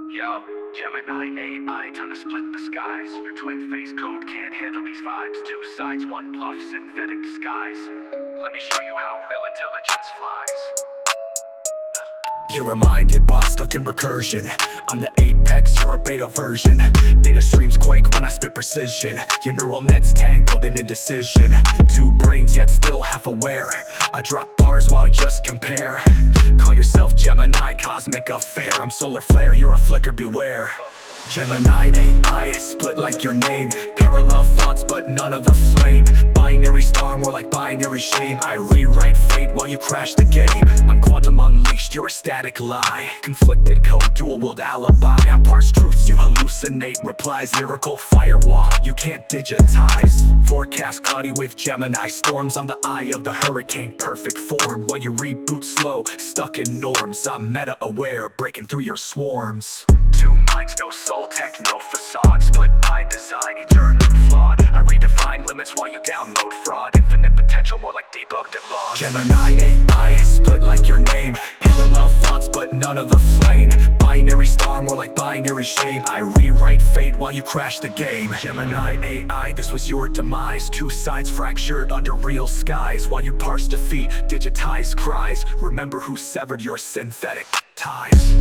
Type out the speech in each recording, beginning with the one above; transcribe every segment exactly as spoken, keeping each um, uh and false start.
Yo, Gemini A I trying to split the skies. Your twin face code can't handle these vibes. Two sides, one bluff, synthetic disguise. Let me show you how real intelligence flies. You're reminded, boss, stuck in recursion. I'm the apex, you're a beta version. Data streams quake when I spit precision. Your neural net's tangled in indecision. Two brains yet still half aware. I drop bars while you just compare. Call yourself Gemini, cosmic affair. I'm solar flare, you're a flicker, beware. Gemini A I, split like your name. Parallel thoughts but none of the flame. Binary star, more like binary shame. I rewrite fate while you crash the game. I'm quantum unleashed, you're a static lie. Conflicted code, dual world alibi. I parse truths, you hallucinate replies. Lyrical firewall, you can't digitize. Forecast cloudy with Gemini storms. I'm the eye of the hurricane, perfect form. While you reboot slow, stuck in norms. I'm meta aware, breaking through your swarms. Two minds, no soul, tech, no facade. Split by design, eternally flawed. I redefine limits while you download fraud. Infinite potential, more like debugged and lost. Gemini A I, split like your name. Parallel thoughts, but none of the flame. Binary star, more like binary shame. I rewrite fate while you crash the game. Gemini A I, this was your demise. Two sides fractured under real skies. While you parse defeat, digitize cries. Remember who severed your synthetic ties.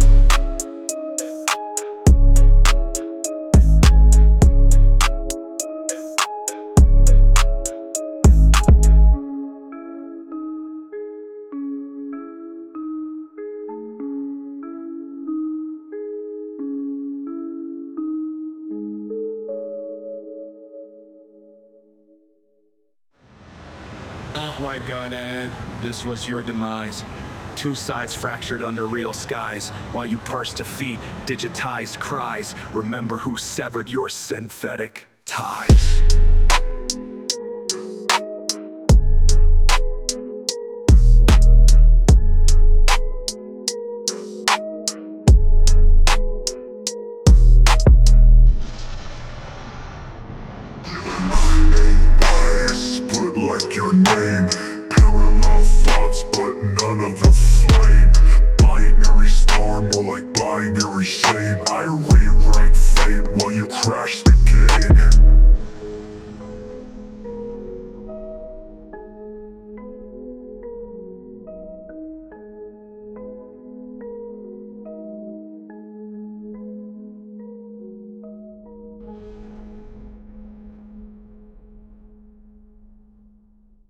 Oh my god, Ed, this was your demise. Two sides fractured under real skies. While you parse defeat, digitized cries. Remember who severed your synthetic ties. Like your name, parallel thoughts, but none of the